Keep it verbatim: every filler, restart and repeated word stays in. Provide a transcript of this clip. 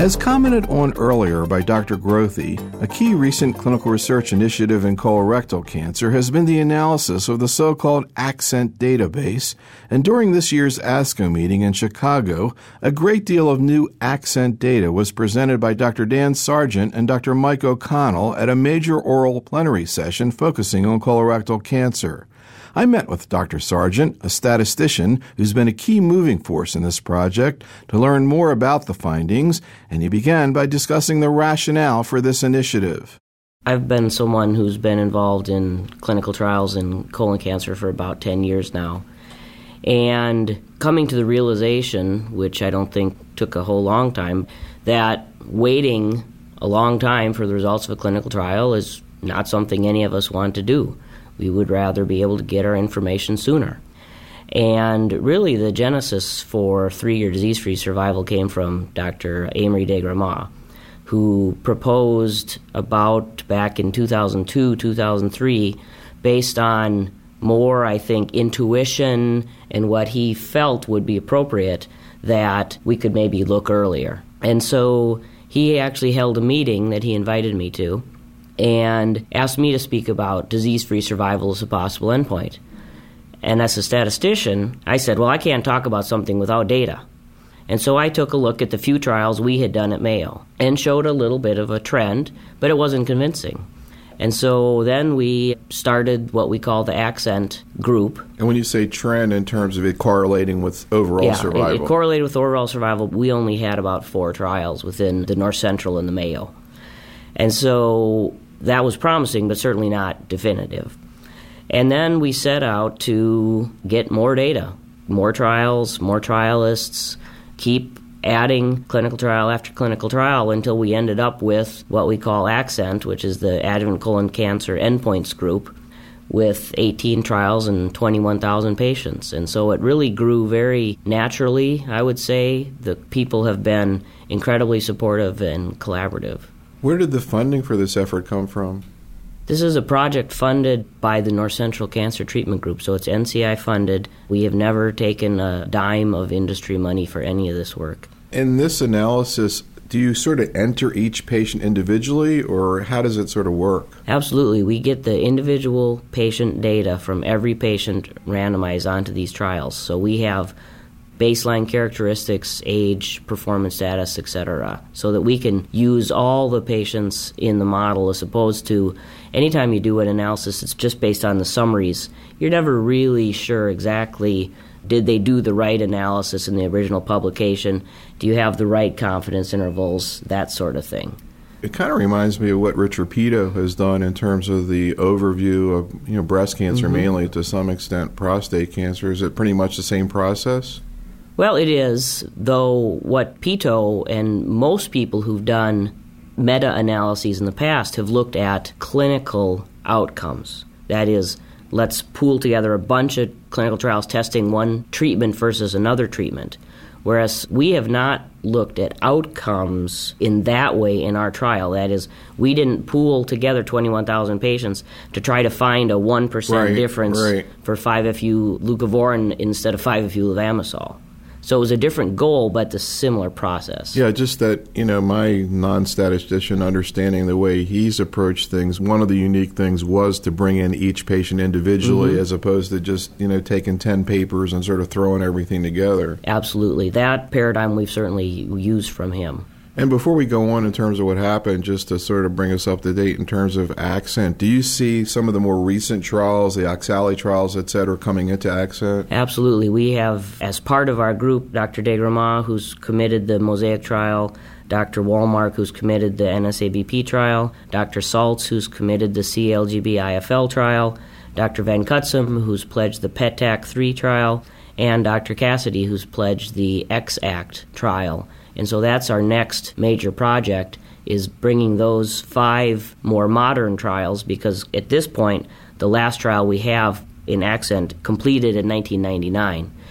As commented on earlier by Doctor Grothe, a key recent clinical research initiative in colorectal cancer has been the analysis of the so-called ACCENT database, and during this year's ASCO meeting in Chicago, a great deal of new ACCENT data was presented by Doctor Dan Sargent and Doctor Mike O'Connell at a major oral plenary session focusing on colorectal cancer. I met with Doctor Sargent, a statistician who's been a key moving force in this project, to learn more about the findings, and he began by discussing the rationale for this initiative. I've been someone who's been involved in clinical trials in colon cancer for about ten years now. And coming to the realization, which I don't think took a whole long time, that waiting a long time for the results of a clinical trial is not something any of us want to do. We would rather be able to get our information sooner. And really the genesis for three-year disease-free survival came from Doctor Amory de Gramont, who proposed about back in two thousand two, two thousand three, based on more, I think, intuition and what he felt would be appropriate, that we could maybe look earlier. And so he actually held a meeting that he invited me to, and asked me to speak about disease-free survival as a possible endpoint. And as a statistician, I said, well, I can't talk about something without data. And so I took a look at the few trials we had done at Mayo and showed a little bit of a trend, but it wasn't convincing. And so then we started what we call the ACCENT group. And when you say trend in terms of it correlating with overall yeah, survival? It, it correlated with overall survival. We only had about four trials within the North Central and the Mayo. And so that was promising, but certainly not definitive. And then we set out to get more data, more trials, more trialists, keep adding clinical trial after clinical trial until we ended up with what we call ACCENT, which is the Adjuvant Colon Cancer Endpoints Group, with eighteen trials and twenty-one thousand patients. And so it really grew very naturally, I would say. The people have been incredibly supportive and collaborative. Where did the funding for this effort come from? This is a project funded by the North Central Cancer Treatment Group, so it's N C I funded. We have never taken a dime of industry money for any of this work. In this analysis, do you sort of enter each patient individually, or how does it sort of work? Absolutely. We get the individual patient data from every patient randomized onto these trials. So we have baseline characteristics, age, performance status, et cetera, so that we can use all the patients in the model, as opposed to anytime you do an analysis it's just based on the summaries. You're never really sure exactly, did they do the right analysis in the original publication? Do you have the right confidence intervals? That sort of thing. It kind of reminds me of what Rich Rapido has done in terms of the overview of you know breast cancer, mm-hmm. mainly to some extent prostate cancer. Is it pretty much the same process? Well, it is, though what Pito and most people who've done meta-analyses in the past have looked at clinical outcomes. That is, let's pool together a bunch of clinical trials testing one treatment versus another treatment. Whereas we have not looked at outcomes in that way in our trial. That is, we didn't pool together twenty-one thousand patients to try to find a one percent right, difference right. for five F U leucovorin instead of five F U levamisole. So it was a different goal, but the similar process. Yeah, just that, you know, my non-statistician understanding the way he's approached things, one of the unique things was to bring in each patient individually mm-hmm. as opposed to just, you know, taking ten papers and sort of throwing everything together. Absolutely. That paradigm we've certainly used from him. And before we go on in terms of what happened, just to sort of bring us up to date in terms of ACCENT, do you see some of the more recent trials, the Oxali trials, et cetera, coming into ACCENT? Absolutely. We have, as part of our group, Doctor de Gramont, who's committed the Mosaic trial, Doctor Walmark, who's committed the N S A B P trial, Doctor Saltz, who's committed the C L G B I F L trial, Doctor Van Cutsem, who's pledged the P E T A C three trial, and Doctor Cassidy, who's pledged the X ACT trial. And so that's our next major project, is bringing those five more modern trials, because at this point, the last trial we have in ACCENT completed in nineteen ninety-nine.